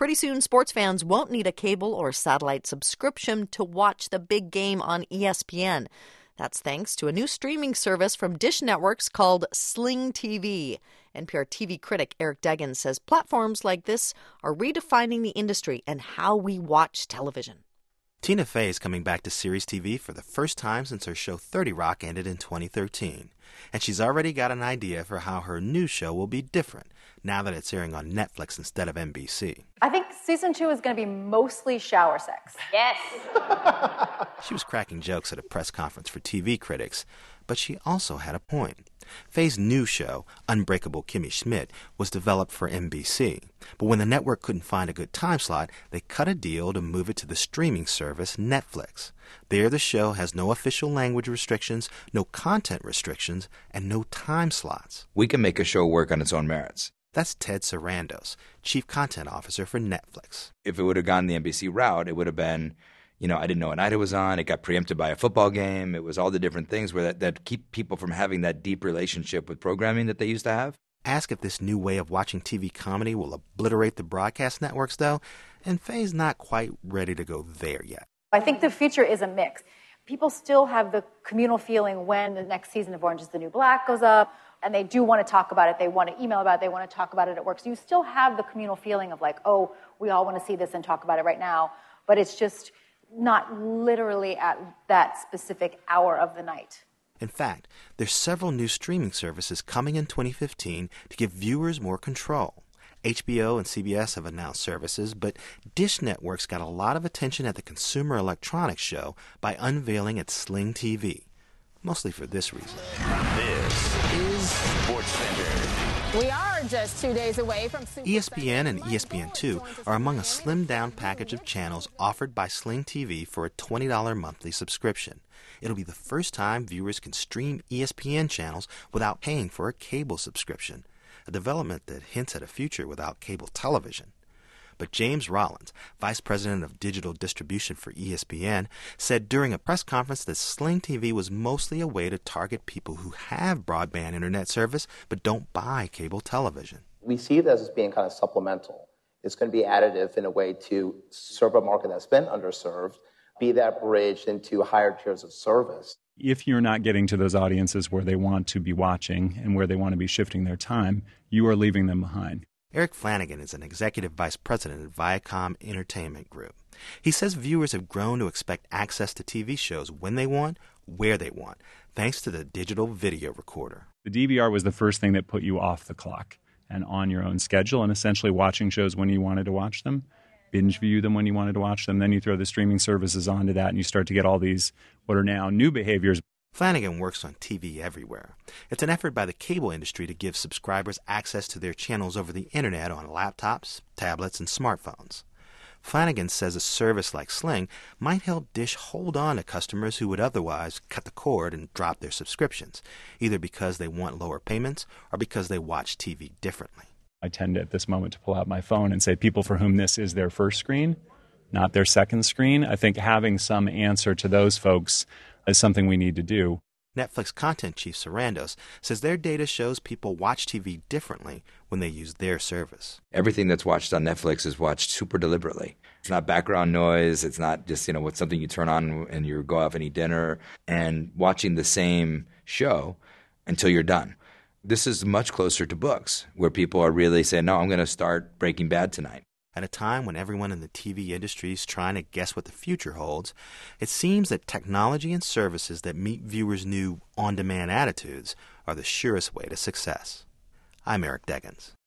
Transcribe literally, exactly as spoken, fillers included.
Pretty soon, sports fans won't need a cable or satellite subscription to watch the big game on E S P N. That's thanks to a new streaming service from Dish Networks called Sling T V. N P R T V critic Eric Deggans says platforms like this are redefining the industry and how we watch television. Tina Fey is coming back to series T V for the first time since her show thirty Rock ended in twenty thirteen. And she's already got an idea for how her new show will be different now that it's airing on Netflix instead of N B C. I think season two is going to be mostly shower sex. Yes. She was cracking jokes at a press conference for T V critics, but she also had a point. Fey's new show, Unbreakable Kimmy Schmidt, was developed for N B C. But when the network couldn't find a good time slot, they cut a deal to move it to the streaming service Netflix. There, the show has no official language restrictions, no content restrictions, and no time slots. We can make a show work on its own merits. That's Ted Sarandos, Chief Content Officer for Netflix. If it would have gone the N B C route, it would have been, you know, I didn't know what night it was on. It got preempted by a football game. It was all the different things where that, that keep people from having that deep relationship with programming that they used to have. Ask if this new way of watching T V comedy will obliterate the broadcast networks, though, and Fey's not quite ready to go there yet. I think the future is a mix. People still have the communal feeling when the next season of Orange is the New Black goes up, and they do want to talk about it. They want to email about it. They want to talk about it at work. So you still have the communal feeling of like, oh, we all want to see this and talk about it right now. But it's just not literally at that specific hour of the night. In fact, there's several new streaming services coming in twenty fifteen to give viewers more control. H B O and C B S have announced services, but Dish Networks got a lot of attention at the Consumer Electronics Show by unveiling its Sling T V. Mostly for this reason. This is SportsCenter. We are just two days away from Super E S P N and E S P N two are among a slimmed-down package of channels offered by Sling T V for a twenty dollars monthly subscription. It'll be the first time viewers can stream E S P N channels without paying for a cable subscription, a development that hints at a future without cable television. But James Rollins, Vice President of Digital Distribution for E S P N, said during a press conference that Sling T V was mostly a way to target people who have broadband internet service but don't buy cable television. We see it as being kind of supplemental. It's going to be additive in a way to serve a market that's been underserved, be that bridge into higher tiers of service. If you're not getting to those audiences where they want to be watching and where they want to be shifting their time, you are leaving them behind. Eric Flanagan is an executive vice president at Viacom Entertainment Group. He says viewers have grown to expect access to T V shows when they want, where they want, thanks to the digital video recorder. The D V R was the first thing that put you off the clock and on your own schedule and essentially watching shows when you wanted to watch them, binge view them when you wanted to watch them. Then you throw the streaming services onto that and you start to get all these what are now new behaviors. Flanagan works on T V everywhere. It's an effort by the cable industry to give subscribers access to their channels over the internet on laptops, tablets, and smartphones. Flanagan says a service like Sling might help Dish hold on to customers who would otherwise cut the cord and drop their subscriptions, either because they want lower payments or because they watch T V differently. I tend to, at this moment, to pull out my phone and say people for whom this is their first screen, not their second screen. I think having some answer to those folks is something we need to do. Netflix content chief Sarandos says their data shows people watch T V differently when they use their service. Everything that's watched on Netflix is watched super deliberately. It's not background noise. It's not just, you know, what's something you turn on and you go off and eat dinner and watching the same show until you're done. This is much closer to books where people are really saying, no, I'm going to start Breaking Bad tonight. At a time when everyone in the T V industry is trying to guess what the future holds, it seems that technology and services that meet viewers' new on-demand attitudes are the surest way to success. I'm Eric Deggans.